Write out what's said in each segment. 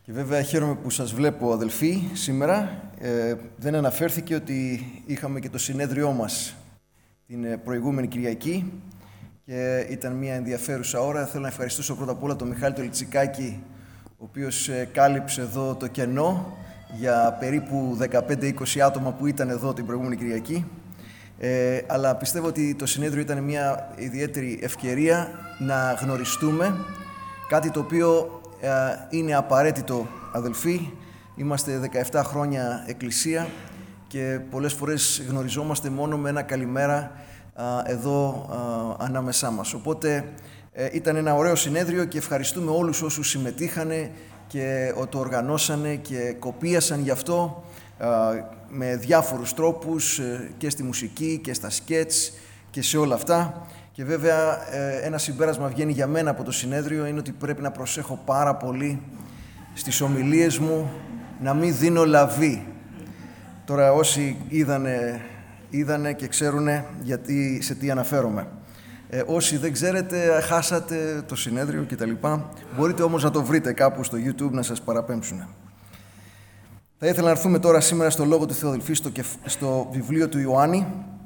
Και βέβαια χαίρομαι που σας βλέπω, αδελφοί, σήμερα. Δεν αναφέρθηκε ότι είχαμε και το συνέδριό μας την προηγούμενη Κυριακή και ήταν μια ενδιαφέρουσα ώρα. Θέλω να ευχαριστήσω πρώτα απ' όλα τον Μιχάλη τον Λιτσικάκη, ο οποίος κάλυψε εδώ το κενό για περίπου 15-20 άτομα που ήταν εδώ την προηγούμενη Κυριακή. Αλλά πιστεύω ότι το συνέδριο ήταν μια ιδιαίτερη ευκαιρία να γνωριστούμε, κάτι το οποίο είναι απαραίτητο, αδελφοί. Είμαστε 17 χρόνια εκκλησία και πολλές φορές γνωριζόμαστε μόνο με ένα καλημέρα εδώ ανάμεσά μας. Οπότε ήταν ένα ωραίο συνέδριο και ευχαριστούμε όλους όσους συμμετείχανε και το οργανώσανε και κοπίασαν γι' αυτό με διάφορους τρόπους και στη μουσική και στα σκέτς και σε όλα αυτά. Και βέβαια ένα συμπέρασμα βγαίνει για μένα από το συνέδριο είναι ότι πρέπει να προσέχω πάρα πολύ στις ομιλίες μου να μην δίνω λαβή. Τώρα όσοι είδανε και ξέρουν γιατί, σε τι αναφέρομαι. Όσοι δεν ξέρετε, χάσατε το συνέδριο κτλ. Μπορείτε όμως να το βρείτε κάπου στο YouTube να σας παραπέμψουν. Θα ήθελα να έρθουμε τώρα σήμερα στο Λόγο του Θεού, αδελφοί, στο βιβλίο του Ιωάννη.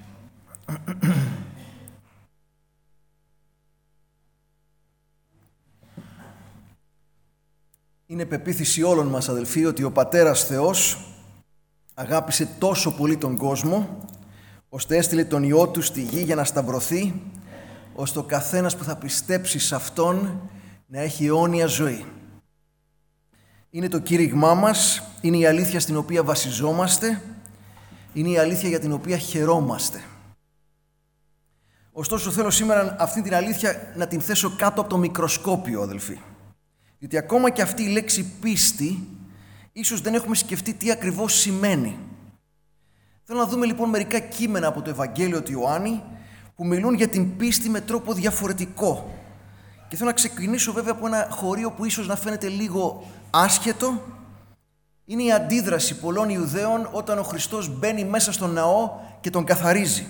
Είναι πεποίθηση όλων μας, αδελφοί, ότι ο Πατέρας Θεός αγάπησε τόσο πολύ τον κόσμο, ώστε έστειλε τον Υιό Του στη γη για να σταυρωθεί, ώστε ο καθένας που θα πιστέψει σε Αυτόν να έχει αιώνια ζωή. Είναι το κήρυγμά μας, είναι η αλήθεια στην οποία βασιζόμαστε, είναι η αλήθεια για την οποία χαιρόμαστε. Ωστόσο θέλω σήμερα αυτή την αλήθεια να την θέσω κάτω από το μικροσκόπιο, αδελφοί. Διότι ακόμα και αυτή η λέξη πίστη, ίσως δεν έχουμε σκεφτεί τι ακριβώς σημαίνει. Θέλω να δούμε λοιπόν μερικά κείμενα από το Ευαγγέλιο του Ιωάννη που μιλούν για την πίστη με τρόπο διαφορετικό. Και θέλω να ξεκινήσω βέβαια από ένα χωρίο που ίσως να φαίνεται λίγο άσχετο. Είναι η αντίδραση πολλών Ιουδαίων όταν ο Χριστός μπαίνει μέσα στον ναό και τον καθαρίζει.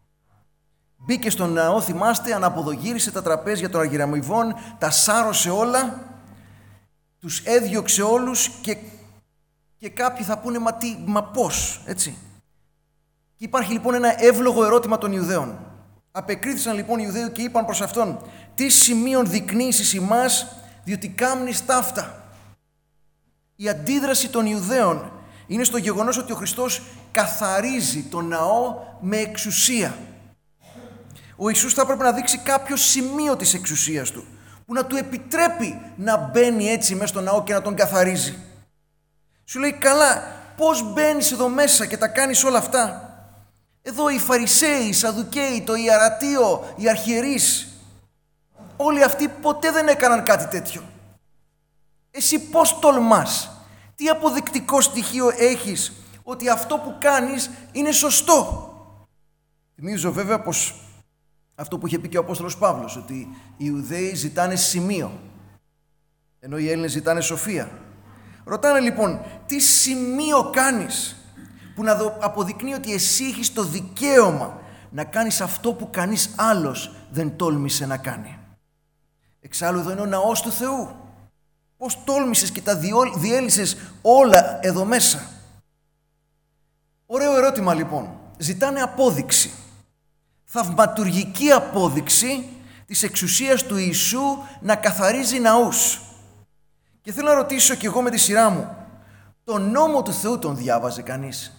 Μπήκε στον ναό, θυμάστε, αναποδογύρισε τα τραπέζια των αργυραμοιβών, τα σάρωσε όλα, τους έδιωξε όλους και κάποιοι θα πούνε μα πώς, έτσι. Και υπάρχει λοιπόν ένα εύλογο ερώτημα των Ιουδαίων. Απεκρίθησαν λοιπόν οι Ιουδαίοι και είπαν προς αυτόν: τι σημείων δεικνύεις εις ημάς, διότι κάμνεις ταύτα. Η αντίδραση των Ιουδαίων είναι στο γεγονός ότι ο Χριστός καθαρίζει τον ναό με εξουσία. Ο Ιησούς θα έπρεπε να δείξει κάποιο σημείο της εξουσίας Του, που να Του επιτρέπει να μπαίνει έτσι μέσα στο ναό και να τον καθαρίζει. Σου λέει, καλά, πώς μπαίνεις εδώ μέσα και τα κάνεις όλα αυτά? Εδώ οι Φαρισαίοι, οι Σαδουκαίοι, το Ιερατείο, οι αρχιερείς, όλοι αυτοί ποτέ δεν έκαναν κάτι τέτοιο. Εσύ πώς τολμάς? Τι αποδεικτικό στοιχείο έχεις ότι αυτό που κάνεις είναι σωστό? Θυμίζω βέβαια πως αυτό που είχε πει και ο Απόστολος Παύλος, ότι οι Ιουδαίοι ζητάνε σημείο, ενώ οι Έλληνες ζητάνε σοφία. Ρωτάνε λοιπόν, τι σημείο κάνεις που να αποδεικνύει ότι εσύ έχεις το δικαίωμα να κάνεις αυτό που κανείς άλλος δεν τόλμησε να κάνει? Εξάλλου εδώ είναι ο ναός του Θεού. Πώς τόλμησες και τα διέλυσες όλα εδώ μέσα? Ωραίο ερώτημα λοιπόν. Ζητάνε απόδειξη. Θαυματουργική απόδειξη της εξουσίας του Ιησού να καθαρίζει ναούς. Και θέλω να ρωτήσω κι εγώ με τη σειρά μου, τον νόμο του Θεού τον διάβαζε κανείς?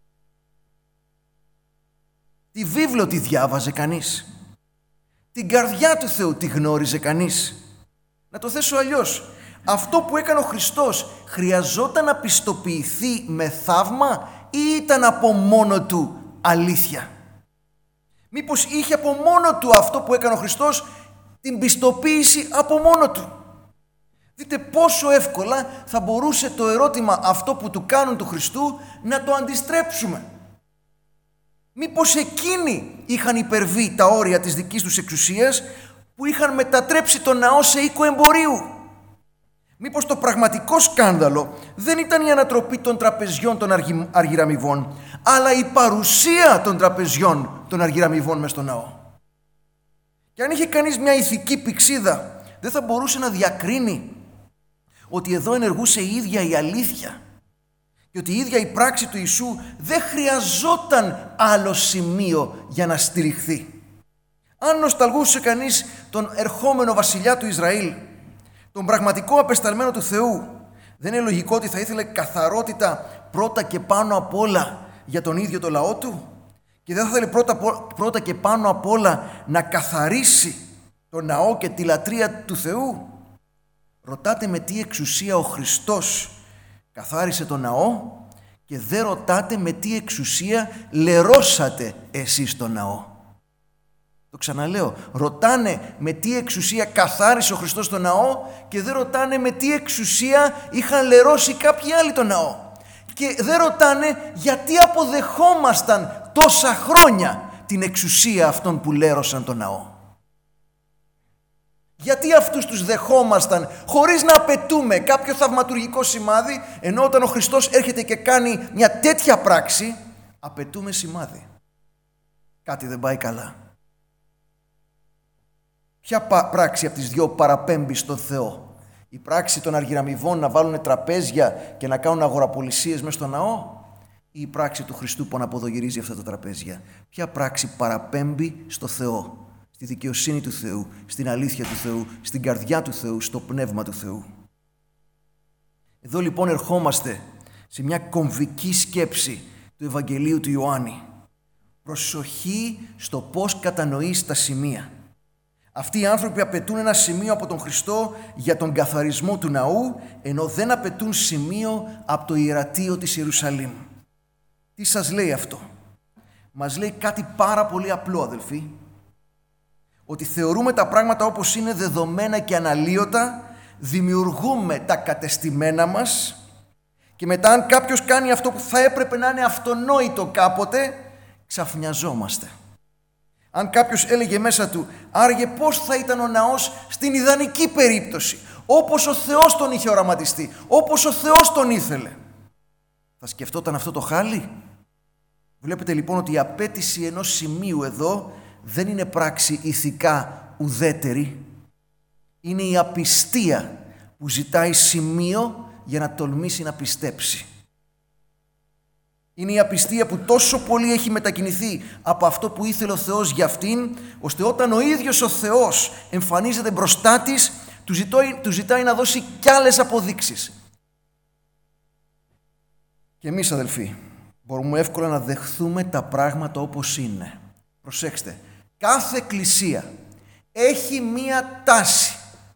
Τη βίβλο τη διάβαζε κανείς? Την καρδιά του Θεού τη γνώριζε κανείς? Να το θέσω αλλιώς, αυτό που έκανε ο Χριστός χρειαζόταν να πιστοποιηθεί με θαύμα ή ήταν από μόνο του αλήθεια? Μήπως είχε από μόνο του αυτό που έκανε ο Χριστός την πιστοποίηση από μόνο του? Δείτε πόσο εύκολα θα μπορούσε το ερώτημα αυτό που του κάνουν του Χριστού να το αντιστρέψουμε. Μήπως εκείνοι είχαν υπερβεί τα όρια της δικής τους εξουσίας που είχαν μετατρέψει τον ναό σε οίκο εμπορίου? Μήπως το πραγματικό σκάνδαλο δεν ήταν η ανατροπή των τραπεζιών των αργυραμοιβών, αλλά η παρουσία των τραπεζιών των αργυραμοιβών μες στο ναό? Και αν είχε κανείς μια ηθική πυξίδα, δεν θα μπορούσε να διακρίνει ότι εδώ ενεργούσε η ίδια η αλήθεια και ότι η ίδια η πράξη του Ιησού δεν χρειαζόταν άλλο σημείο για να στηριχθεί. Αν νοσταλγούσε κανείς τον ερχόμενο βασιλιά του Ισραήλ, τον πραγματικό απεσταλμένο του Θεού, δεν είναι λογικό ότι θα ήθελε καθαρότητα πρώτα και πάνω απ' όλα για τον ίδιο το λαό του και δεν θα ήθελε πρώτα και πάνω απ' όλα να καθαρίσει το ναό και τη λατρεία του Θεού? Ρωτάτε με τι εξουσία ο Χριστός καθάρισε το ναό και δεν ρωτάτε με τι εξουσία λερώσατε εσείς το ναό. Το ξαναλέω, ρωτάνε με τι εξουσία καθάρισε ο Χριστός το ναό και δεν ρωτάνε με τι εξουσία είχαν λερώσει κάποιοι άλλοι το ναό. Και δεν ρωτάνε γιατί αποδεχόμασταν τόσα χρόνια την εξουσία αυτών που λέρωσαν το ναό. Γιατί αυτούς τους δεχόμασταν χωρίς να απαιτούμε κάποιο θαυματουργικό σημάδι, ενώ όταν ο Χριστός έρχεται και κάνει μια τέτοια πράξη, απαιτούμε σημάδι. Κάτι δεν πάει καλά. Ποια πράξη από τις δυο παραπέμπει στον Θεό? Η πράξη των αργυραμιβών να βάλουν τραπέζια και να κάνουν αγοραπολισίες μέσα στο ναό, ή η πράξη του Χριστού που αναποδογυρίζει αυτά τα τραπέζια? Ποια πράξη παραπέμπει στο Θεό, στη δικαιοσύνη του Θεού, στην αλήθεια του Θεού, στην καρδιά του Θεού, στο πνεύμα του Θεού? Εδώ λοιπόν ερχόμαστε σε μια κομβική σκέψη του Ευαγγελίου του Ιωάννη. Προσοχή στο πώς κατανοείς τα σημεία. Αυτοί οι άνθρωποι απαιτούν ένα σημείο από τον Χριστό για τον καθαρισμό του ναού, ενώ δεν απαιτούν σημείο από το ιερατείο της Ιερουσαλήμ. Τι σας λέει αυτό? Μας λέει κάτι πάρα πολύ απλό, αδελφοί. Ότι θεωρούμε τα πράγματα όπως είναι δεδομένα και αναλύωτα, δημιουργούμε τα κατεστημένα μας και μετά αν κάποιος κάνει αυτό που θα έπρεπε να είναι αυτονόητο κάποτε, ξαφνιαζόμαστε. Αν κάποιος έλεγε μέσα του, άραγε πώς θα ήταν ο ναός στην ιδανική περίπτωση, όπως ο Θεός τον είχε οραματιστεί, όπως ο Θεός τον ήθελε, θα σκεφτόταν αυτό το χάλι? Βλέπετε λοιπόν ότι η απέτηση ενός σημείου εδώ δεν είναι πράξη ηθικά ουδέτερη. Είναι η απιστία που ζητάει σημείο για να τολμήσει να πιστέψει. Είναι η απιστία που τόσο πολύ έχει μετακινηθεί από αυτό που ήθελε ο Θεός για αυτήν, ώστε όταν ο ίδιος ο Θεός εμφανίζεται μπροστά της, του ζητάει να δώσει κι άλλες αποδείξεις. Και εμείς, αδελφοί, μπορούμε εύκολα να δεχθούμε τα πράγματα όπως είναι. Προσέξτε, κάθε εκκλησία έχει μία τάση.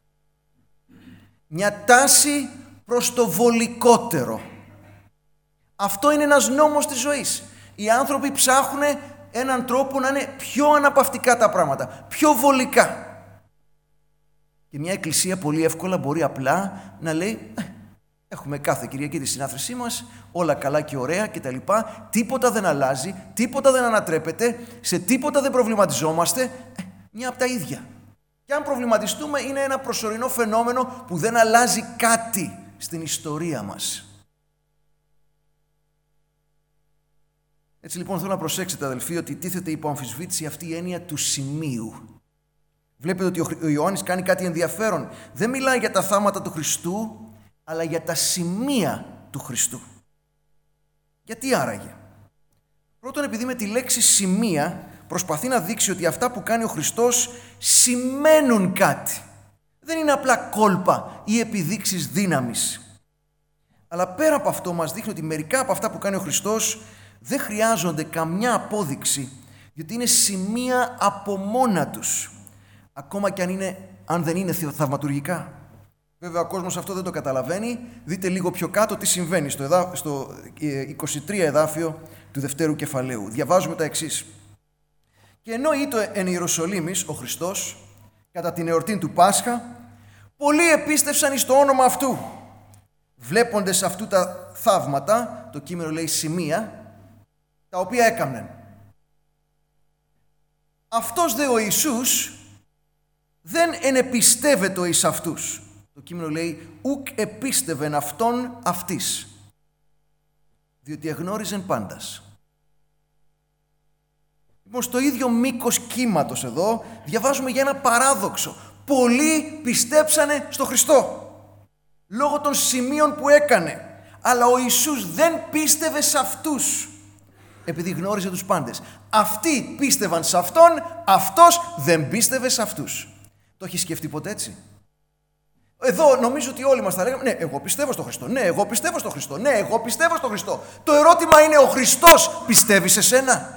Μια τάση προς το βολικότερο. Αυτό είναι ένας νόμος της ζωής. Οι άνθρωποι ψάχνουν έναν τρόπο να είναι πιο αναπαυτικά τα πράγματα, πιο βολικά. Και μια εκκλησία πολύ εύκολα μπορεί απλά να λέει έχουμε κάθε Κυριακή τη συνάθρησή μας, όλα καλά και ωραία κτλ. Τίποτα δεν αλλάζει, τίποτα δεν ανατρέπεται, σε τίποτα δεν προβληματιζόμαστε, μια από τα ίδια. Και αν προβληματιστούμε είναι ένα προσωρινό φαινόμενο που δεν αλλάζει κάτι στην ιστορία μας. Έτσι λοιπόν θέλω να προσέξετε, αδελφοί, ότι τίθεται υπό αμφισβήτηση αυτή η έννοια του σημείου. Βλέπετε ότι ο Ιωάννης κάνει κάτι ενδιαφέρον. Δεν μιλάει για τα θάματα του Χριστού, αλλά για τα σημεία του Χριστού. Γιατί άραγε? Πρώτον, επειδή με τη λέξη σημεία προσπαθεί να δείξει ότι αυτά που κάνει ο Χριστός σημαίνουν κάτι. Δεν είναι απλά κόλπα ή επιδείξεις δύναμης. Αλλά πέρα από αυτό μας δείχνει ότι μερικά από αυτά που κάνει ο Χριστός δεν χρειάζονται καμιά απόδειξη, γιατί είναι σημεία από μόνα τους, ακόμα και αν δεν είναι θαυματουργικά. Βέβαια ο κόσμος αυτό δεν το καταλαβαίνει. Δείτε λίγο πιο κάτω τι συμβαίνει στο 23 εδάφιο του δευτέρου κεφαλαίου. Διαβάζουμε τα εξής. Και ενώ ήτο εν Ιεροσολύμης ο Χριστός κατά την εορτή του Πάσχα, πολλοί επίστευσαν εις το όνομα αυτού. Βλέποντες αυτού τα θαύματα, το κείμενο λέει σημεία, τα οποία έκαμνεν. Αυτός δε ο Ιησούς δεν ενεπιστεύεται εις αυτούς. Το κείμενο λέει ουκ επίστευεν αυτόν αυτής, διότι εγνώριζεν πάντας. Λοιπόν, στο ίδιο μήκος κύματος εδώ διαβάζουμε για ένα παράδοξο. Πολλοί πιστέψανε στο Χριστό. λόγω των σημείων που έκανε. Αλλά ο Ιησούς δεν πίστευε σε αυτούς, επειδή γνώριζε τους πάντες. Αυτοί πίστευαν σε Αυτόν, Αυτός δεν πίστευε σε αυτούς. Το έχει σκεφτεί ποτέ έτσι? Εδώ νομίζω ότι όλοι μας θα λέγαμε, ναι, εγώ πιστεύω στο Χριστό, ναι, εγώ πιστεύω στο Χριστό, ναι, εγώ πιστεύω στο Χριστό. Το ερώτημα είναι, ο Χριστός πιστεύει σε σένα?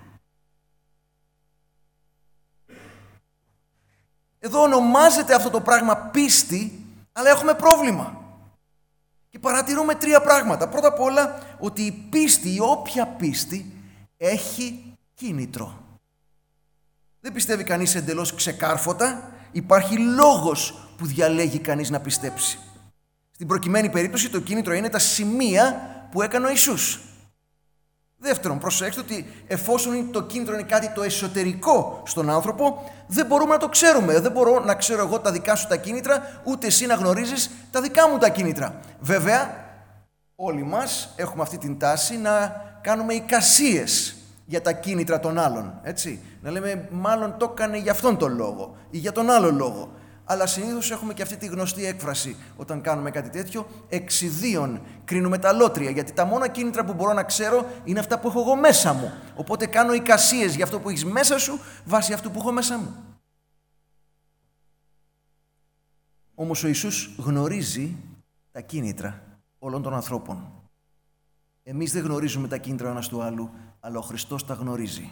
Εδώ ονομάζεται αυτό το πράγμα πίστη, αλλά έχουμε πρόβλημα. Και παρατηρούμε τρία πράγματα. Πρώτα απ' όλα, ότι η πίστη, η όποια πίστη, έχει κίνητρο. Δεν πιστεύει κανείς εντελώς ξεκάρφωτα, υπάρχει λόγος που διαλέγει κανείς να πιστέψει. Στην προκειμένη περίπτωση το κίνητρο είναι τα σημεία που έκανε ο Ιησούς. Δεύτερον, προσέξτε ότι εφόσον το κίνητρο είναι κάτι το εσωτερικό στον άνθρωπο, δεν μπορούμε να το ξέρουμε. Δεν μπορώ να ξέρω εγώ τα δικά σου τα κίνητρα, ούτε εσύ να γνωρίζεις τα δικά μου τα κίνητρα. Βέβαια, όλοι μας έχουμε αυτή την τάση να κάνουμε εικασίες για τα κίνητρα των άλλων. Έτσι. Να λέμε, μάλλον το έκανε για αυτόν τον λόγο ή για τον άλλο λόγο. Αλλά συνήθως έχουμε και αυτή τη γνωστή έκφραση όταν κάνουμε κάτι τέτοιο, εξιδίων κρίνουμε τα λότρια, γιατί τα μόνα κίνητρα που μπορώ να ξέρω είναι αυτά που έχω εγώ μέσα μου. Οπότε κάνω εικασίες για αυτό που έχεις μέσα σου βάσει αυτού που έχω μέσα μου. Όμως ο Ιησούς γνωρίζει τα κίνητρα όλων των ανθρώπων. Εμείς δεν γνωρίζουμε τα κίνητρα ο ένας του άλλου, αλλά ο Χριστός τα γνωρίζει.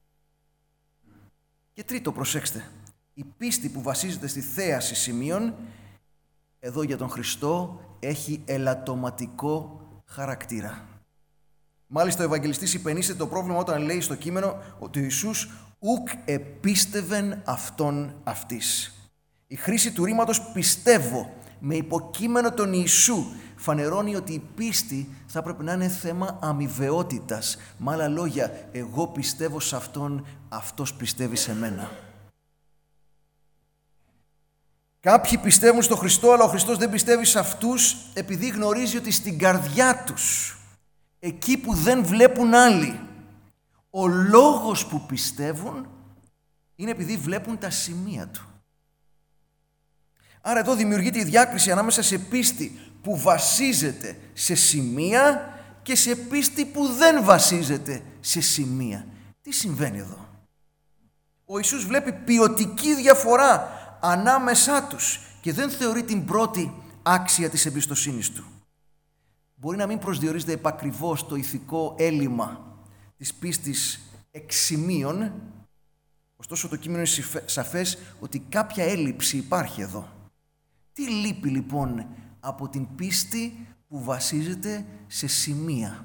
Και τρίτο, προσέξτε. Η πίστη που βασίζεται στη θέαση σημείων, εδώ για τον Χριστό, έχει ελαττωματικό χαρακτήρα. Μάλιστα ο Ευαγγελιστής υπενήσεται το πρόβλημα όταν λέει στο κείμενο ότι ο Ιησούς ουκ επίστευεν αυτόν αυτής. Η χρήση του ρήματος πιστεύω με υποκείμενο τον Ιησού φανερώνει ότι η πίστη θα πρέπει να είναι θέμα αμοιβαιότητας. Με άλλα λόγια, εγώ πιστεύω σε αυτόν, αυτός πιστεύει σε μένα. Κάποιοι πιστεύουν στο Χριστό, αλλά ο Χριστός δεν πιστεύει σε αυτούς επειδή γνωρίζει ότι στην καρδιά τους, εκεί που δεν βλέπουν άλλοι, ο λόγος που πιστεύουν είναι επειδή βλέπουν τα σημεία του. Άρα εδώ δημιουργείται η διάκριση ανάμεσα σε πίστη που βασίζεται σε σημεία και σε πίστη που δεν βασίζεται σε σημεία. Τι συμβαίνει εδώ? Ο Ιησούς βλέπει ποιοτική διαφορά ανάμεσά τους και δεν θεωρεί την πρώτη άξια της εμπιστοσύνης του. Μπορεί να μην προσδιορίζεται επακριβώς το ηθικό έλλειμμα της πίστης εξ σημείων, ωστόσο το κείμενο είναι σαφές ότι κάποια έλλειψη υπάρχει εδώ. Τι λείπει λοιπόν από την πίστη που βασίζεται σε σημεία?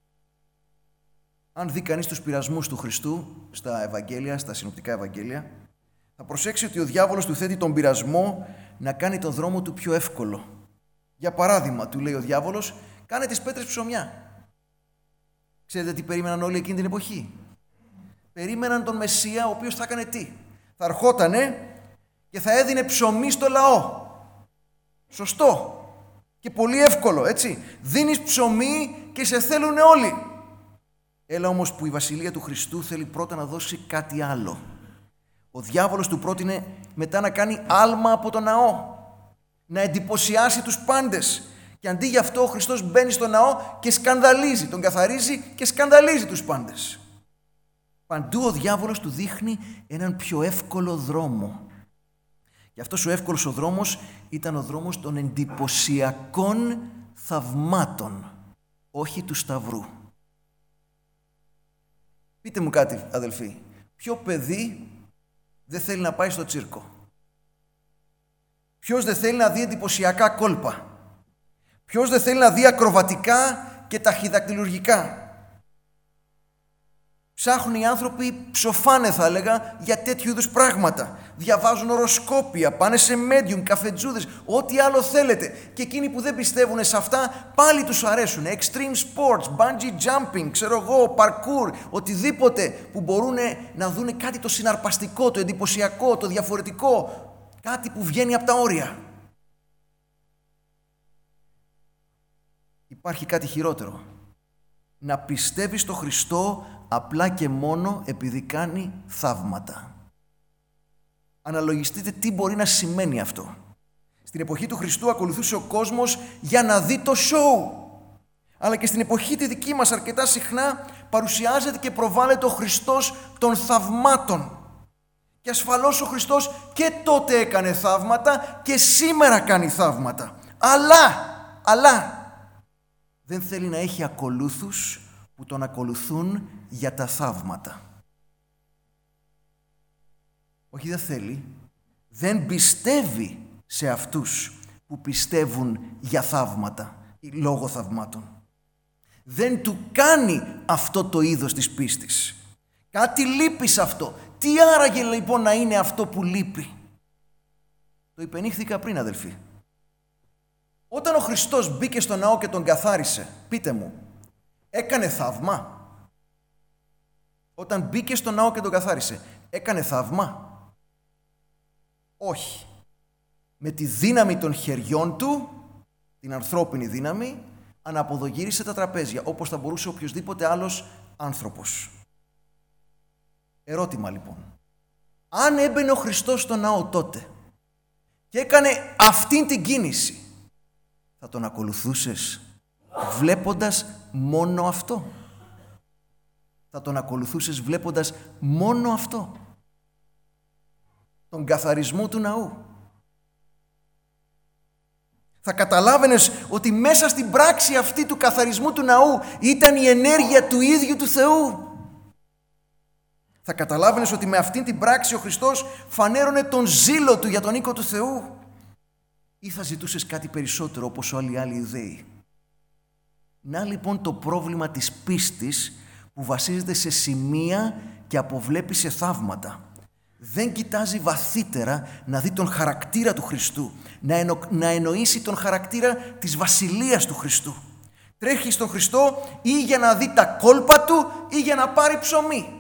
Αν δει κανείς τους πειρασμούς του Χριστού στα Ευαγγέλια, στα συνοπτικά Ευαγγέλια, θα προσέξει ότι ο διάβολος του θέτει τον πειρασμό να κάνει τον δρόμο του πιο εύκολο. Για παράδειγμα, του λέει ο διάβολος, κάνε τις πέτρες ψωμιά. Ξέρετε τι περίμεναν όλοι εκείνη την εποχή? Περίμεναν τον Μεσσία, ο οποίος θα έκανε τι? Θα ερχότανε και θα έδινε ψωμί στο λαό. Σωστό και πολύ εύκολο, έτσι. Δίνεις ψωμί και σε θέλουν όλοι. Έλα όμως που η βασιλεία του Χριστού θέλει πρώτα να δώσει κάτι άλλο. Ο διάβολος του πρότεινε μετά να κάνει άλμα από τον ναό, να εντυπωσιάσει τους πάντες. Και αντί γι' αυτό ο Χριστός μπαίνει στο ναό και σκανδαλίζει, τον καθαρίζει και σκανδαλίζει τους πάντες. Παντού ο διάβολος του δείχνει έναν πιο εύκολο δρόμο. Και αυτός ο εύκολος ο δρόμος ήταν ο δρόμος των εντυπωσιακών θαυμάτων, όχι του Σταυρού. Πείτε μου κάτι, αδελφοί, ποιο παιδί δεν θέλει να πάει στο τσίρκο? Ποιος δεν θέλει να δει εντυπωσιακά κόλπα? Ποιος δεν θέλει να δει ακροβατικά και ταχυδακτυλουργικά? Ψάχνουν οι άνθρωποι, ψοφάνε θα έλεγα, για τέτοιου είδους πράγματα. Διαβάζουν οροσκόπια, πάνε σε medium, καφετζούδες, ό,τι άλλο θέλετε. Και εκείνοι που δεν πιστεύουν σε αυτά, πάλι τους αρέσουν. Extreme sports, bungee jumping, ξέρω εγώ, parkour, οτιδήποτε που μπορούν να δουν κάτι το συναρπαστικό, το εντυπωσιακό, το διαφορετικό. Κάτι που βγαίνει από τα όρια. Υπάρχει κάτι χειρότερο. Να πιστεύει στο Χριστό απλά και μόνο επειδή κάνει θαύματα. Αναλογιστείτε τι μπορεί να σημαίνει αυτό. Στην εποχή του Χριστού ακολουθούσε ο κόσμος για να δει το σόου. Αλλά και στην εποχή τη δική μας αρκετά συχνά παρουσιάζεται και προβάλλεται ο Χριστός των θαυμάτων. Και ασφαλώς ο Χριστός και τότε έκανε θαύματα και σήμερα κάνει θαύματα. Αλλά δεν θέλει να έχει ακολούθους που τον ακολουθούν για τα θαύματα. Όχι, δεν θέλει. Δεν πιστεύει σε αυτούς που πιστεύουν για θαύματα ή λόγω θαυμάτων. Δεν του κάνει αυτό το είδος της πίστης. Κάτι λείπει σε αυτό. Τι άραγε λοιπόν να είναι αυτό που λείπει? Το υπενήχθηκα πριν, αδελφοί. Όταν ο Χριστός μπήκε στο ναό και τον καθάρισε, πείτε μου, έκανε θαύμα? Όταν μπήκε στο ναό και τον καθάρισε, έκανε θαύμα? Όχι. Με τη δύναμη των χεριών του, την ανθρώπινη δύναμη, αναποδογύρισε τα τραπέζια, όπως θα μπορούσε οποιοσδήποτε άλλος άνθρωπος. Ερώτημα λοιπόν. Αν έμπαινε ο Χριστός στο ναό τότε και έκανε αυτήν την κίνηση, θα τον ακολουθούσες βλέποντας μόνο αυτό? Θα τον ακολουθούσες βλέποντας μόνο αυτό? Τον καθαρισμό του ναού? Θα καταλάβαινες ότι μέσα στην πράξη αυτή του καθαρισμού του ναού ήταν η ενέργεια του ίδιου του Θεού? Θα καταλάβαινες ότι με αυτήν την πράξη ο Χριστός φανέρωνε τον ζήλο του για τον οίκο του Θεού? Ή θα ζητούσες κάτι περισσότερο όπως όλοι οι άλλοι Ιουδαίοι? Να λοιπόν το πρόβλημα της πίστης που βασίζεται σε σημεία και αποβλέπει σε θαύματα. Δεν κοιτάζει βαθύτερα να δει τον χαρακτήρα του Χριστού, να εννοήσει τον χαρακτήρα της βασιλείας του Χριστού. Τρέχει στον Χριστό ή για να δει τα κόλπα του ή για να πάρει ψωμί.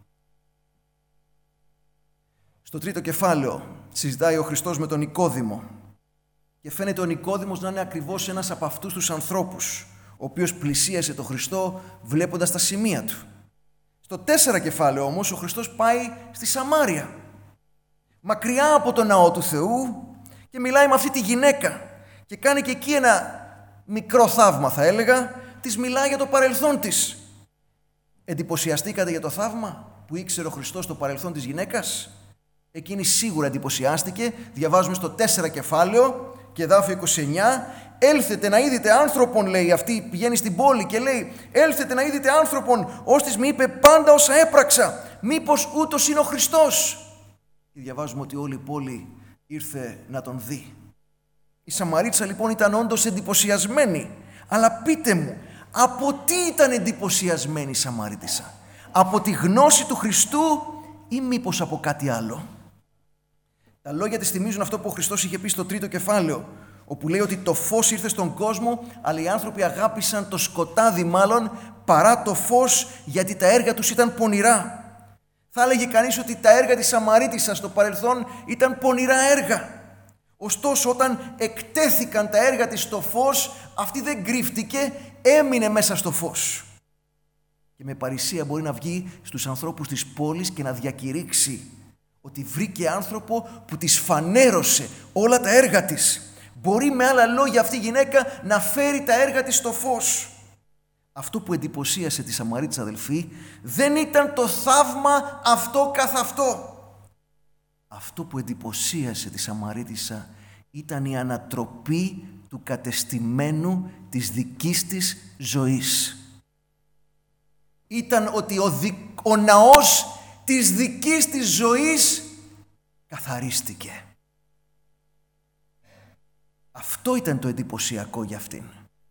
Στο τρίτο κεφάλαιο συζητάει ο Χριστός με τον Νικόδημο και φαίνεται ο Νικόδημος να είναι ακριβώς ένας από αυτούς τους ανθρώπους ο οποίος πλησίασε τον Χριστό βλέποντας τα σημεία του. Στο 4 κεφάλαιο όμως ο Χριστός πάει στη Σαμάρια, μακριά από τον ναό του Θεού, και μιλάει με αυτή τη γυναίκα και κάνει και εκεί ένα μικρό θαύμα, θα έλεγα. Της μιλάει για το παρελθόν της. Εντυπωσιαστήκατε για το θαύμα που ήξερε ο Χριστός στο παρελθόν της γυναίκας? Εκείνη σίγουρα εντυπωσιάστηκε. Διαβάζουμε στο 4 κεφάλαιο και εδάφιο 29. Έλθετε να είδετε άνθρωπον, λέει, αυτή πηγαίνει στην πόλη και λέει, έλθετε να είδετε άνθρωπον, ώστις με είπε πάντα όσα έπραξα, μήπως ούτως είναι ο Χριστός? Και διαβάζουμε ότι όλη η πόλη ήρθε να τον δει. Η Σαμαρίτσα λοιπόν ήταν όντως εντυπωσιασμένη. Αλλά πείτε μου, από τι ήταν εντυπωσιασμένη η Σαμαρίτισσα? Από τη γνώση του Χριστού ή μήπως από κάτι άλλο? Τα λόγια της θυμίζουν αυτό που ο Χριστός είχε πει στο 3ο κεφάλαιο, όπου λέει ότι το φως ήρθε στον κόσμο, αλλά οι άνθρωποι αγάπησαν το σκοτάδι μάλλον παρά το φως, γιατί τα έργα τους ήταν πονηρά. Θα έλεγε κανείς ότι τα έργα της Σαμαρίτισσας στο παρελθόν ήταν πονηρά έργα. Ωστόσο, όταν εκτέθηκαν τα έργα της στο φως, αυτή δεν κρύφτηκε, έμεινε μέσα στο φως. Και με παρησία μπορεί να βγει στους ανθρώπους της πόλης και να διακηρύξει ότι βρήκε άνθρωπο που της φανέρωσε όλα τα έργα της. Μπορεί με άλλα λόγια αυτή η γυναίκα να φέρει τα έργα της στο φως. Αυτό που εντυπωσίασε τη Σαμαρίτισσα, αδελφοί, δεν ήταν το θαύμα αυτό καθ' αυτό. Αυτό που εντυπωσίασε τη Σαμαρίτισσα ήταν η ανατροπή του κατεστημένου της δικής της ζωής. Ήταν ότι ο ναός της δικής της ζωής καθαρίστηκε. Αυτό ήταν το εντυπωσιακό για αυτήν.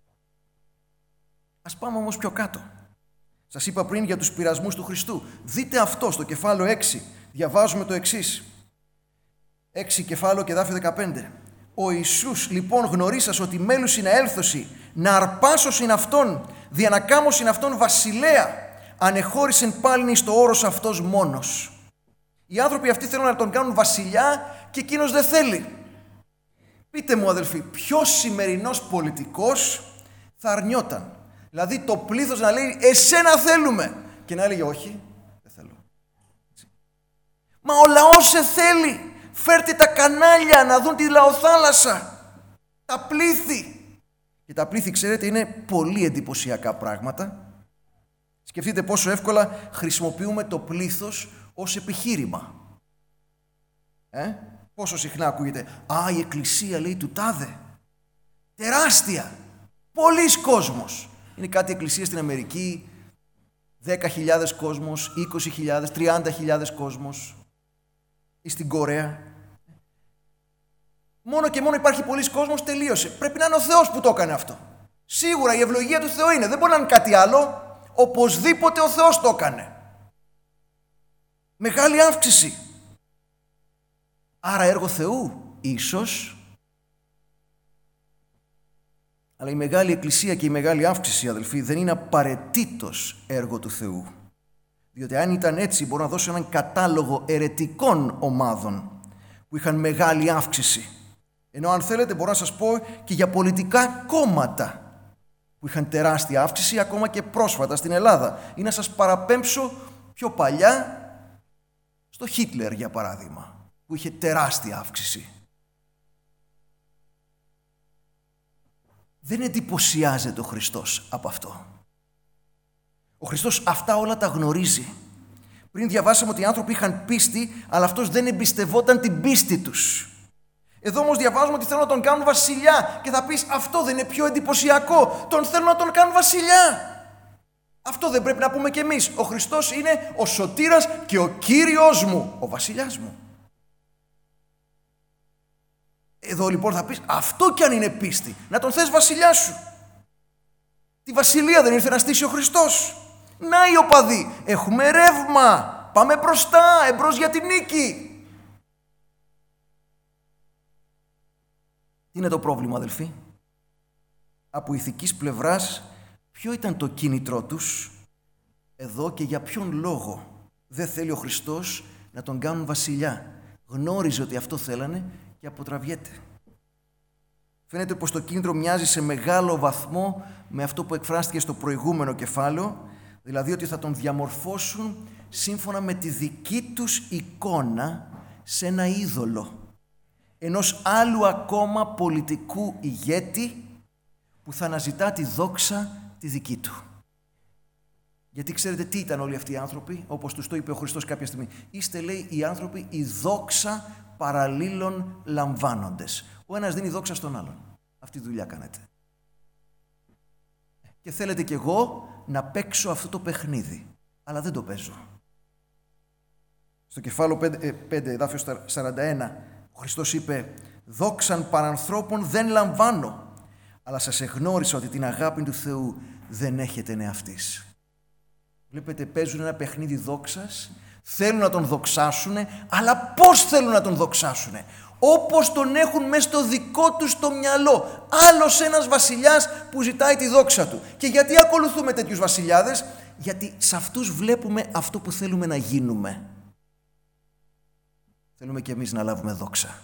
Ας πάμε όμως πιο κάτω. Σας είπα πριν για τους πειρασμούς του Χριστού. Δείτε αυτό στο κεφάλαιο 6. Διαβάζουμε το εξής. 6 κεφάλαιο και εδάφιο 15. Ο Ιησούς λοιπόν γνωρίσας ότι μέλους είναι έλθωση, να αρπάσωσιν αυτόν, δια να κάμωσιν αυτόν βασιλέα, ανεχώρησεν πάλιν εις το όρος αυτός μόνος. Οι άνθρωποι αυτοί θέλουν να τον κάνουν βασιλιά και εκείνος δεν θέλει. Πείτε μου, αδελφοί, ποιος σημερινός πολιτικός θα αρνιόταν? Δηλαδή το πλήθος να λέει εσένα θέλουμε και να έλεγε όχι, δεν θέλω. Μα ο λαός σε θέλει. Φέρτε τα κανάλια να δουν τη λαοθάλασσα. Τα πλήθη. Και τα πλήθη, ξέρετε, είναι πολύ εντυπωσιακά πράγματα. Σκεφτείτε πόσο εύκολα χρησιμοποιούμε το πλήθος ως επιχείρημα. Πόσο συχνά ακούγεται, η εκκλησία, λέει, του τάδε. Τεράστια. Πολύς κόσμος. Είναι κάτι εκκλησία στην Αμερική, 10.000 κόσμος, 20.000, 30.000 κόσμος. Ή στην Κορέα. Μόνο και μόνο υπάρχει πολύς κόσμος, τελείωσε. Πρέπει να είναι ο Θεός που το έκανε αυτό. Σίγουρα η ευλογία του Θεού είναι. Δεν μπορεί να είναι κάτι άλλο. Οπωσδήποτε ο Θεός το έκανε. Μεγάλη αύξηση. Άρα έργο Θεού, ίσως. Αλλά η μεγάλη εκκλησία και η μεγάλη αύξηση, αδελφοί, δεν είναι απαραίτητος έργο του Θεού. Διότι αν ήταν έτσι, μπορώ να δώσω έναν κατάλογο αιρετικών ομάδων που είχαν μεγάλη αύξηση. Ενώ αν θέλετε μπορώ να σας πω και για πολιτικά κόμματα που είχαν τεράστια αύξηση, ακόμα και πρόσφατα στην Ελλάδα. Ή να σας παραπέμψω πιο παλιά στο Χίτλερ, για παράδειγμα, που είχε τεράστια αύξηση. Δεν εντυπωσιάζεται ο Χριστός από αυτό. Ο Χριστός αυτά όλα τα γνωρίζει. Πριν διαβάσαμε ότι οι άνθρωποι είχαν πίστη, αλλά αυτός δεν εμπιστευόταν την πίστη τους. Εδώ όμως διαβάζουμε ότι θέλουν να τον κάνουν βασιλιά και θα πεις, αυτό δεν είναι πιο εντυπωσιακό? Τον θέλουν να τον κάνουν βασιλιά. Αυτό δεν πρέπει να πούμε κι εμείς? Ο Χριστός είναι ο σωτήρας και ο Κύριος μου, ο βασιλιάς μου. Εδώ λοιπόν θα πεις, αυτό κι αν είναι πίστη, να τον θες βασιλιά σου. Τη βασιλεία δεν ήρθε να στήσει ο Χριστός? Να οι οπαδοί, έχουμε ρεύμα, πάμε μπροστά, εμπρός για την νίκη. Τι είναι το πρόβλημα, αδελφοί? Από ηθικής πλευράς, ποιο ήταν το κίνητρό τους εδώ και για ποιον λόγο δεν θέλει ο Χριστός να τον κάνουν βασιλιά? Γνώριζε ότι αυτό θέλανε και αποτραβιέται. Φαίνεται πως το κίνητρο μοιάζει σε μεγάλο βαθμό με αυτό που εκφράστηκε στο προηγούμενο κεφάλαιο, δηλαδή ότι θα τον διαμορφώσουν σύμφωνα με τη δική τους εικόνα σε ένα είδωλο ενός άλλου ακόμα πολιτικού ηγέτη που θα αναζητά τη δόξα τη δική του. Γιατί ξέρετε τι ήταν όλοι αυτοί οι άνθρωποι, όπως τους το είπε ο Χριστός κάποια στιγμή? Είστε, λέει, οι άνθρωποι η δόξα παραλλήλων λαμβάνοντες. Ο ένας δίνει δόξα στον άλλον. Αυτή τη δουλειά κάνετε. Και θέλετε κι εγώ να παίξω αυτό το παιχνίδι, αλλά δεν το παίζω. Στο κεφάλαιο 5, εδάφιο 41, ο Χριστός είπε, δόξαν παρανθρώπων δεν λαμβάνω, αλλά σας εγνώρισα ότι την αγάπη του Θεού δεν έχετε νεαυτής. Βλέπετε, παίζουν ένα παιχνίδι δόξας, θέλουν να τον δοξάσουνε, αλλά πώς θέλουν να τον δοξάσουνε? Όπως τον έχουν μέσα στο δικό τους το μυαλό. Άλλος ένας βασιλιάς που ζητάει τη δόξα του. Και γιατί ακολουθούμε τέτοιους βασιλιάδες? Γιατί σε αυτούς βλέπουμε αυτό που θέλουμε να γίνουμε. Θέλουμε και εμείς να λάβουμε δόξα.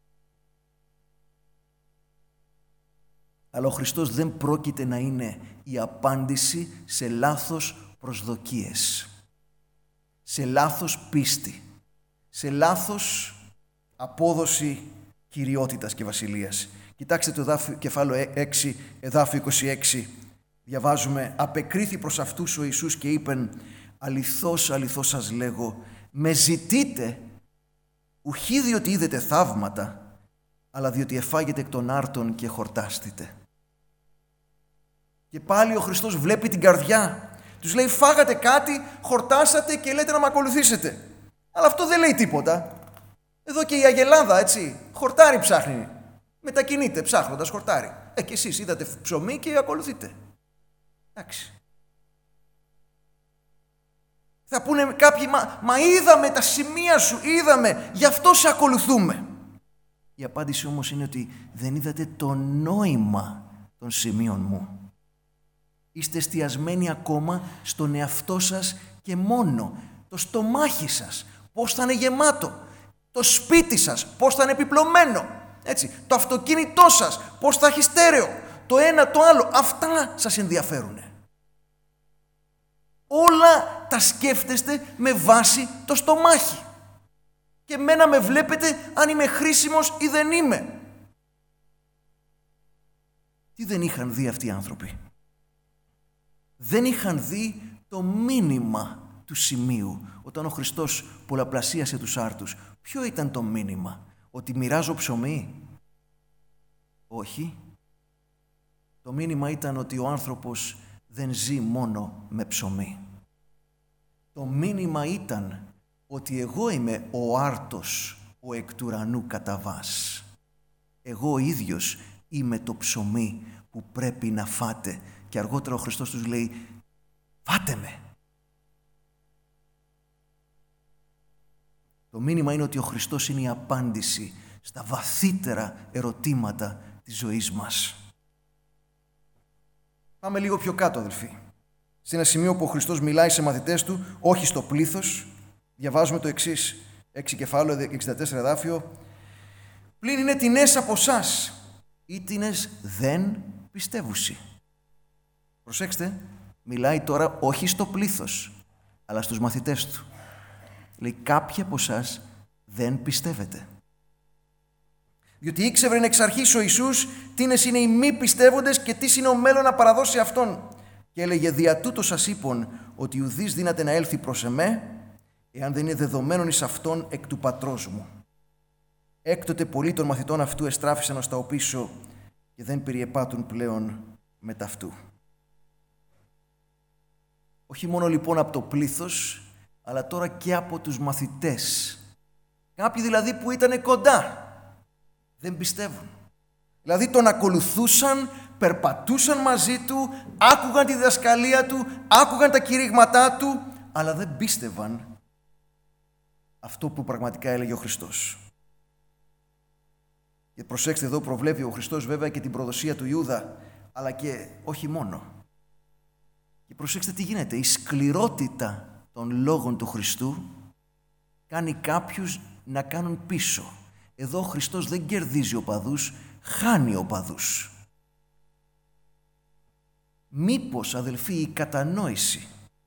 Αλλά ο Χριστός δεν πρόκειται να είναι η απάντηση σε λάθος προσδοκίες, σε λάθος πίστη, σε λάθος απόδοση κυριότητας και βασιλείας. Κοιτάξτε το κεφάλαιο 6, εδάφιο 26. Διαβάζουμε, απεκρίθη προς αυτούς ο Ιησούς και είπεν, αληθώς, αληθώς σας λέγω, με ζητείτε, ουχή διότι είδετε θαύματα, αλλά διότι εφάγετε εκ των άρτων και χορτάστητε. Και πάλι ο Χριστός βλέπει την καρδιά. Τους λέει, φάγατε κάτι, χορτάσατε και λέτε να με ακολουθήσετε. Αλλά αυτό δεν λέει τίποτα. Εδώ και η Αγελάδα, έτσι, χορτάρι ψάχνει. Μετακινείται ψάχνοντας χορτάρι. Και εσείς είδατε ψωμί και ακολουθείτε. Εντάξει. Θα πούνε κάποιοι, μα είδαμε τα σημεία σου, είδαμε, γι' αυτό σε ακολουθούμε. Η απάντηση όμως είναι ότι δεν είδατε το νόημα των σημείων μου. Είστε εστιασμένοι ακόμα στον εαυτό σας και μόνο. Το στομάχι σας, πώς θα είναι γεμάτο. Το σπίτι σας, πώς θα είναι επιπλωμένο. Έτσι. Το αυτοκίνητό σας, πώς θα έχει στέρεο. Το ένα, το άλλο. Αυτά σας ενδιαφέρουν. Όλα τα σκέφτεστε με βάση το στομάχι. και εμένα με βλέπετε αν είμαι χρήσιμος ή δεν είμαι. Τι δεν είχαν δει αυτοί οι άνθρωποι? Δεν είχαν δει το μήνυμα του σημείου. Όταν ο Χριστός πολλαπλασίασε τους άρτους, ποιο ήταν το μήνυμα? Ότι μοιράζω ψωμί? Όχι. Το μήνυμα ήταν ότι ο άνθρωπος δεν ζει μόνο με ψωμί. Το μήνυμα ήταν ότι εγώ είμαι ο άρτος, ο εκ του ουρανού κατά βάς. Εγώ ο ίδιος είμαι το ψωμί που πρέπει να φάτε. Και αργότερα ο Χριστός τους λέει, φάτε με. Το μήνυμα είναι ότι ο Χριστός είναι η απάντηση στα βαθύτερα ερωτήματα της ζωής μας. Πάμε λίγο πιο κάτω, αδελφοί. Σε ένα σημείο που ο Χριστός μιλάει σε μαθητές του, όχι στο πλήθος, διαβάζουμε το εξής, 6 κεφάλαιο, 64 εδάφιο. Πλην είναι τινές από εσάς, ήτινες δεν πιστεύουσι. Προσέξτε, μιλάει τώρα όχι στο πλήθος, αλλά στους μαθητές του. Λέει, κάποιοι από εσάς δεν πιστεύετε. Διότι ήξερε εξ αρχής ο Ιησούς τίνες είναι οι μη πιστεύοντες και τι είναι ο μέλλον να παραδώσει αυτόν. Και έλεγε, δια τούτο σας είπων ότι ουδείς δύναται να έλθει προς εμέ, εάν δεν είναι δεδομένον εις αυτόν εκ του πατρός μου. Έκτοτε πολλοί των μαθητών αυτού εστράφησαν ως τα οπίσω και δεν περιεπάτουν πλέον με ταυτού. Όχι μόνο λοιπόν από το πλήθος, αλλά τώρα και από τους μαθητές. Κάποιοι δηλαδή που ήταν κοντά, δεν πιστεύουν. Δηλαδή τον ακολουθούσαν, περπατούσαν μαζί του, άκουγαν τη διδασκαλία του, άκουγαν τα κηρύγματά του, αλλά δεν πίστευαν αυτό που πραγματικά έλεγε ο Χριστός. Και προσέξτε, εδώ προβλέπει ο Χριστός βέβαια και την προδοσία του Ιούδα, αλλά και όχι μόνο. Και προσέξτε τι γίνεται. Η σκληρότητα των λόγων του Χριστού κάνει κάποιους να κάνουν πίσω. Εδώ ο Χριστός δεν κερδίζει οπαδούς, χάνει οπαδούς. Μήπως, αδελφοί, η κατανόηση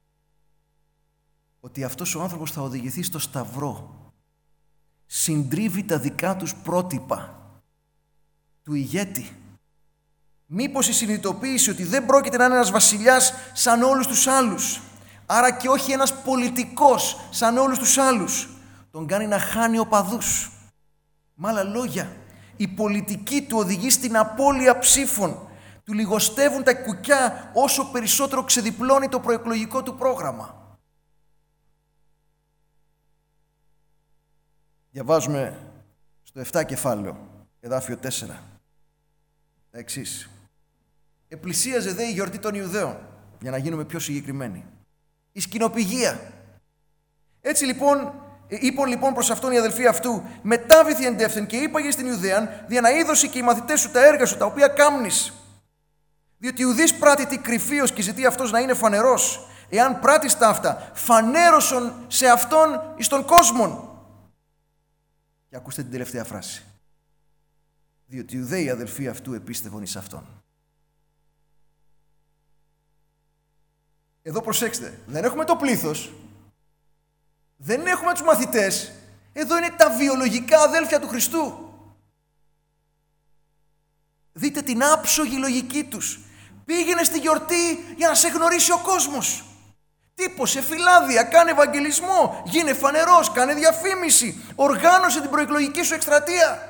ότι αυτός ο άνθρωπος θα οδηγηθεί στο σταυρό συντρίβει τα δικά τους πρότυπα του ηγέτη? Μήπως η συνειδητοποίηση ότι δεν πρόκειται να είναι ένας βασιλιάς σαν όλους τους άλλους, άρα και όχι ένας πολιτικός σαν όλους τους άλλους, τον κάνει να χάνει οπαδούς? Με άλλα λόγια, η πολιτική του οδηγεί στην απώλεια ψήφων. Του λιγοστεύουν τα κουκιά όσο περισσότερο ξεδιπλώνει το προεκλογικό του πρόγραμμα. Διαβάζουμε στο 7 κεφάλαιο, εδάφιο 4, τα εξής. Επλησίαζε δε η γιορτή των Ιουδαίων, για να γίνουμε πιο συγκεκριμένοι. Η σκηνοπηγία. Έτσι λοιπόν, είπαν λοιπόν προς αυτόν οι αδελφοί αυτού, μετάβηθη εντεύθεν και είπαγε στην Ιουδαίαν, δια να είδωση και οι μαθητές σου τα έργα σου, τα οποία κάμνεις. Διότι ουδής πράττει τι κρυφίως και ζητεί αυτός να είναι φανερός. Εάν πράττεις τα αυτά, φανέρωσον σε αυτόν εις τον κόσμον. Και ακούστε την τελευταία φράση. Διότι ουδέοι αδελφοί αυτού επίστευον εις αυτόν. Εδώ προσέξτε, δεν έχουμε το πλήθος, δεν έχουμε τους μαθητές, εδώ είναι τα βιολογικά αδέλφια του Χριστού. Δείτε την άψογη λογική τους. Πήγαινε στη γιορτή για να σε γνωρίσει ο κόσμος. Τύπωσε φυλάδια, κάνε ευαγγελισμό, γίνε φανερός, κάνε διαφήμιση, οργάνωσε την προεκλογική σου εκστρατεία.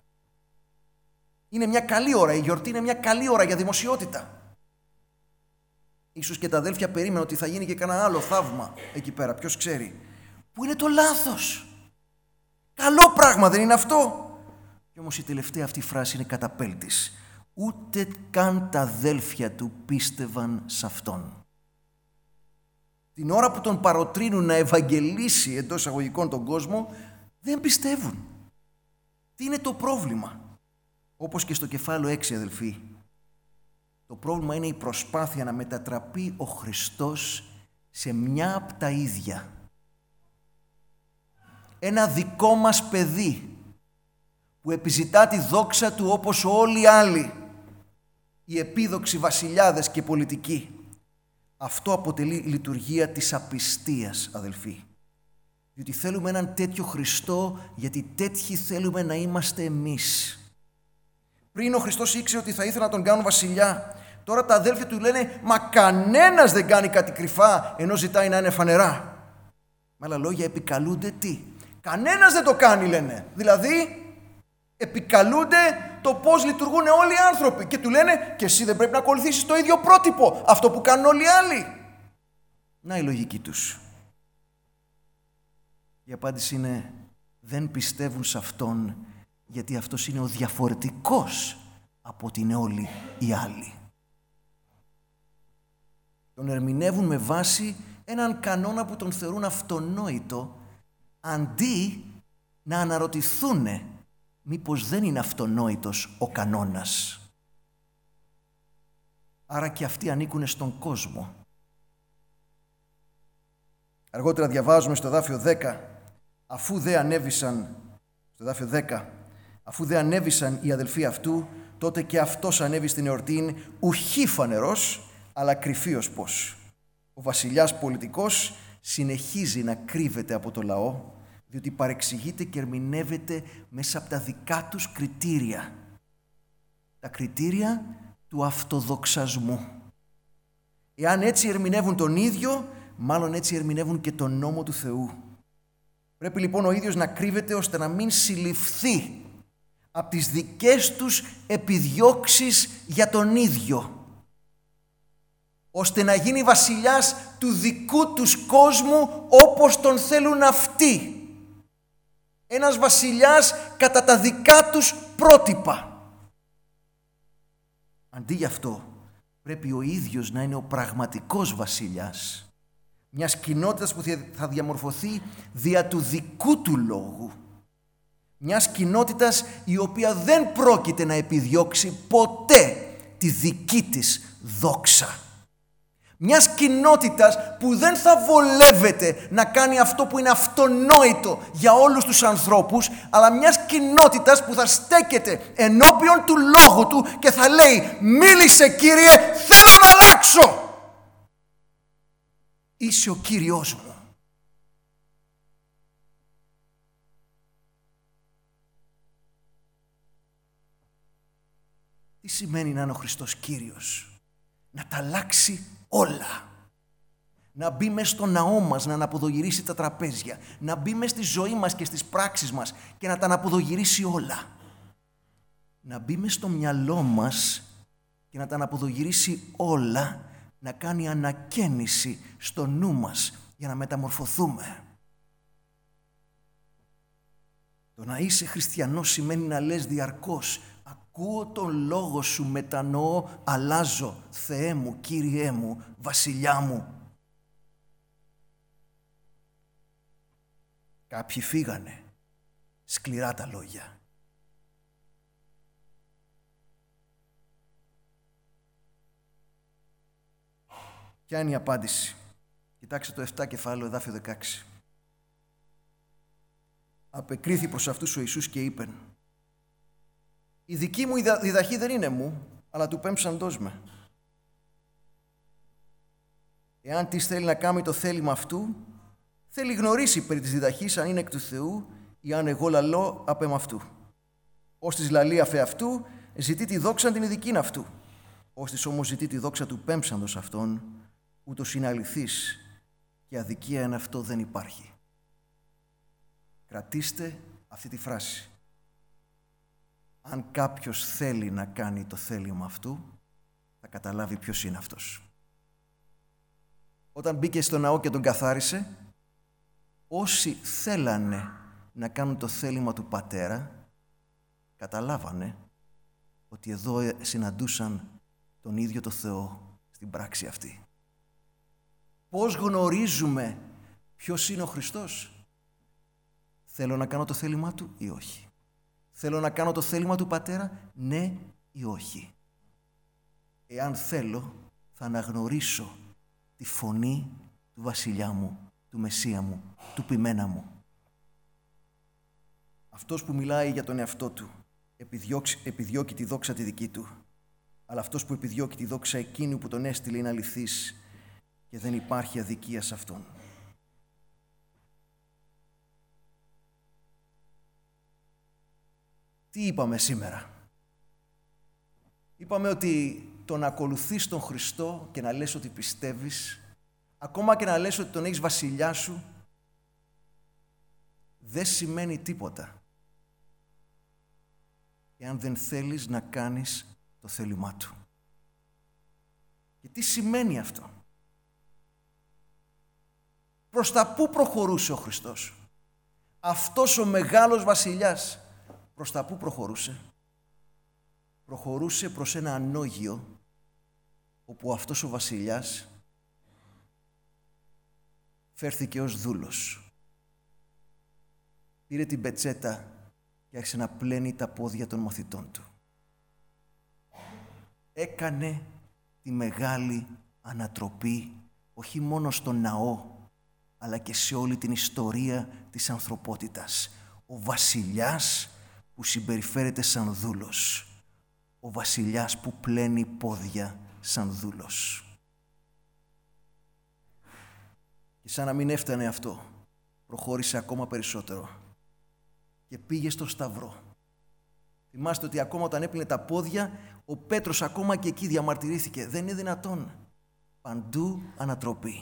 Είναι μια καλή ώρα, η γιορτή είναι μια καλή ώρα για δημοσιότητα. Ίσως και τα αδέλφια περίμεναν ότι θα γίνει και κανένα άλλο θαύμα εκεί πέρα, ποιος ξέρει. Που είναι το λάθος. Καλό πράγμα δεν είναι αυτό? Και όμως η τελευταία αυτή φράση είναι καταπέλτης. Ούτε καν τα αδέλφια του πίστευαν σε αυτόν. Την ώρα που τον παροτρύνουν να ευαγγελίσει εντός εισαγωγικών τον κόσμο, δεν πιστεύουν. Τι είναι το πρόβλημα? Όπως και στο κεφάλαιο 6, αδελφοί, το πρόβλημα είναι η προσπάθεια να μετατραπεί ο Χριστός σε μια από τα ίδια. Ένα δικό μας παιδί που επιζητά τη δόξα του όπως όλοι οι άλλοι, οι επίδοξοι βασιλιάδες και πολιτικοί. Αυτό αποτελεί λειτουργία της απιστίας, αδελφοί. Διότι θέλουμε έναν τέτοιο Χριστό, γιατί τέτοιοι θέλουμε να είμαστε εμείς. Πριν ο Χριστός ήξερε ότι θα ήθελα να τον κάνουν βασιλιά. Τώρα τα αδέλφια του λένε, μα κανένας δεν κάνει κάτι κρυφά, ενώ ζητάει να είναι φανερά. Με άλλα λόγια, επικαλούνται τι? Κανένας δεν το κάνει, λένε. Δηλαδή, επικαλούνται το πώς λειτουργούν όλοι οι άνθρωποι. Και του λένε, και εσύ δεν πρέπει να ακολουθήσεις το ίδιο πρότυπο, αυτό που κάνουν όλοι οι άλλοι. Να η λογική τους. Η απάντηση είναι, δεν πιστεύουν σε Αυτόν, γιατί Αυτός είναι ο διαφορετικός από ότι είναι όλοι οι άλλοι. Τον ερμηνεύουν με βάση έναν κανόνα που τον θεωρούν αυτονόητο, αντί να αναρωτηθούν μήπως δεν είναι αυτονόητος ο κανόνας. Άρα και αυτοί ανήκουν στον κόσμο. Αργότερα διαβάζουμε στο εδάφιο 10, αφού δε ανέβησαν οι αδελφοί αυτού, τότε και αυτός ανέβη στην εορτήν, ουχή φανερός, αλλά κρυφίος πως. Ο βασιλιάς πολιτικός συνεχίζει να κρύβεται από το λαό, διότι παρεξηγείται και ερμηνεύεται μέσα από τα δικά τους κριτήρια. Τα κριτήρια του αυτοδοξασμού. Εάν έτσι ερμηνεύουν τον ίδιο, μάλλον έτσι ερμηνεύουν και τον νόμο του Θεού. Πρέπει λοιπόν ο ίδιος να κρύβεται ώστε να μην συλληφθεί από τις δικές τους επιδιώξεις για τον ίδιο, ώστε να γίνει βασιλιάς του δικού τους κόσμου όπως τον θέλουν αυτοί. Ένας βασιλιάς κατά τα δικά τους πρότυπα. Αντί γι' αυτό, πρέπει ο ίδιος να είναι ο πραγματικός βασιλιάς μιας κοινότητας που θα διαμορφωθεί δια του δικού του λόγου. Μιας κοινότητας η οποία δεν πρόκειται να επιδιώξει ποτέ τη δική της δόξα. Μιας κοινότητας που δεν θα βολεύεται να κάνει αυτό που είναι αυτονόητο για όλους τους ανθρώπους, αλλά μιας κοινότητας που θα στέκεται ενώπιον του λόγου του και θα λέει, μίλησε Κύριε, θέλω να αλλάξω. Είσαι ο Κύριος μου. Τι σημαίνει να είναι ο Χριστός Κύριος? Να τα αλλάξει όλα. Να μπει μες στο ναό μας, να αναποδογυρίσει τα τραπέζια. Να μπει μες στη ζωή μας και στις πράξεις μας και να τα αναποδογυρίσει όλα. Να μπει μες στο μυαλό μας και να τα αναποδογυρίσει όλα. Να κάνει ανακαίνιση στο νου μας για να μεταμορφωθούμε. Το να είσαι χριστιανός σημαίνει να λες διαρκώς, ακούω τον λόγο σου, μετανοώ, αλλάζω, Θεέ μου, Κύριέ μου, Βασιλιά μου. Κάποιοι φύγανε, σκληρά τα λόγια. Ποια είναι η απάντηση? Κοιτάξτε το 7 κεφάλαιο, εδάφιο 16. Απεκρίθη προς αυτούς ο Ιησούς και είπεν, η δική μου διδαχή δεν είναι μου, αλλά του πέμψαντός με. Εάν τις θέλει να κάνει το θέλημα αυτού, θέλει γνωρίσει περί της διδαχής αν είναι εκ του Θεού ή αν εγώ λαλώ απ' αυτού. Ως της λαλεί αφ' αυτού, ζητεί τη δόξα την ειδικήν αυτού. Ως της όμως ζητεί τη δόξα του πέμψαντος αυτόν, ούτως είναι αληθής και αδικία εν αυτό δεν υπάρχει. Κρατήστε αυτή τη φράση. Αν κάποιος θέλει να κάνει το θέλημα αυτού, θα καταλάβει ποιος είναι αυτός. Όταν μπήκε στο ναό και τον καθάρισε, όσοι θέλανε να κάνουν το θέλημα του Πατέρα, καταλάβανε ότι εδώ συναντούσαν τον ίδιο το Θεό στην πράξη αυτή. Πώς γνωρίζουμε ποιος είναι ο Χριστός? Θέλω να κάνω το θέλημα Του ή όχι? Θέλω να κάνω το θέλημα του Πατέρα, ναι ή όχι? Εάν θέλω, θα αναγνωρίσω τη φωνή του Βασιλιά μου, του Μεσσία μου, του ποιμένα μου. Αυτός που μιλάει για τον εαυτό του, επιδιώκει τη δόξα τη δική του, αλλά αυτός που επιδιώκει τη δόξα εκείνου που τον έστειλε είναι αληθής και δεν υπάρχει αδικία σε αυτόν. Τι είπαμε σήμερα? Είπαμε ότι το να ακολουθείς τον Χριστό και να λες ότι πιστεύεις, ακόμα και να λες ότι τον έχεις βασιλιά σου, δεν σημαίνει τίποτα εάν δεν θέλεις να κάνεις το θέλημά του. Και τι σημαίνει αυτό? Προς τα πού προχωρούσε ο Χριστός? Αυτός ο μεγάλος βασιλιάς προς τα πού προχωρούσε? Προχωρούσε προς ένα ανώγειο όπου αυτός ο βασιλιάς φέρθηκε ως δούλος. Πήρε την πετσέτα και άρχισε να πλένει τα πόδια των μαθητών του. Έκανε τη μεγάλη ανατροπή όχι μόνο στον ναό, αλλά και σε όλη την ιστορία της ανθρωπότητας. Ο βασιλιάς που συμπεριφέρεται σαν δούλος. Ο βασιλιάς που πλένει πόδια σαν δούλος. Και σαν να μην έφτανε αυτό, προχώρησε ακόμα περισσότερο και πήγε στο Σταυρό. Θυμάστε ότι ακόμα όταν έπλυνε τα πόδια, ο Πέτρος ακόμα και εκεί διαμαρτυρήθηκε. Δεν είναι δυνατόν. Παντού ανατροπή.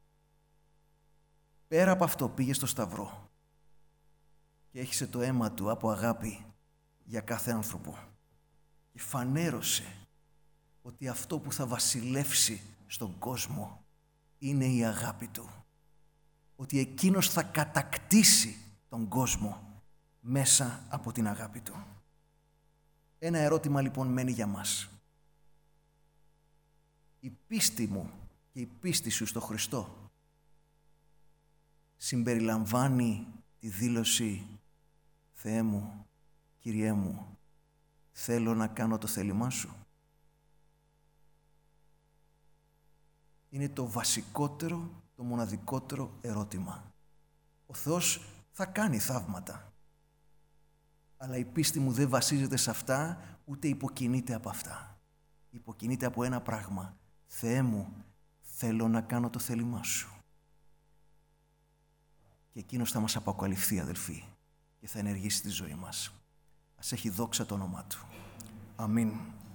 Πέρα από αυτό πήγε στο Σταυρό και έχισε το αίμα του από αγάπη για κάθε άνθρωπο. Και φανέρωσε ότι αυτό που θα βασιλεύσει στον κόσμο είναι η αγάπη του. Ότι εκείνος θα κατακτήσει τον κόσμο μέσα από την αγάπη του. Ένα ερώτημα λοιπόν μένει για μας. Η πίστη μου και η πίστη σου στο Χριστό συμπεριλαμβάνει τη δήλωση «Θεέ μου, Κυριέ μου, θέλω να κάνω το θέλημά σου»? Είναι το βασικότερο, το μοναδικότερο ερώτημα. Ο Θεός θα κάνει θαύματα. Αλλά η πίστη μου δεν βασίζεται σε αυτά, ούτε υποκινείται από αυτά. Υποκινείται από ένα πράγμα. Θεέ μου, θέλω να κάνω το θέλημά σου. Και εκείνος θα μας αποκαλυφθεί, αδελφοί, και θα ενεργήσει τη ζωή μας. Ας έχει δόξα το όνομά του. Αμήν.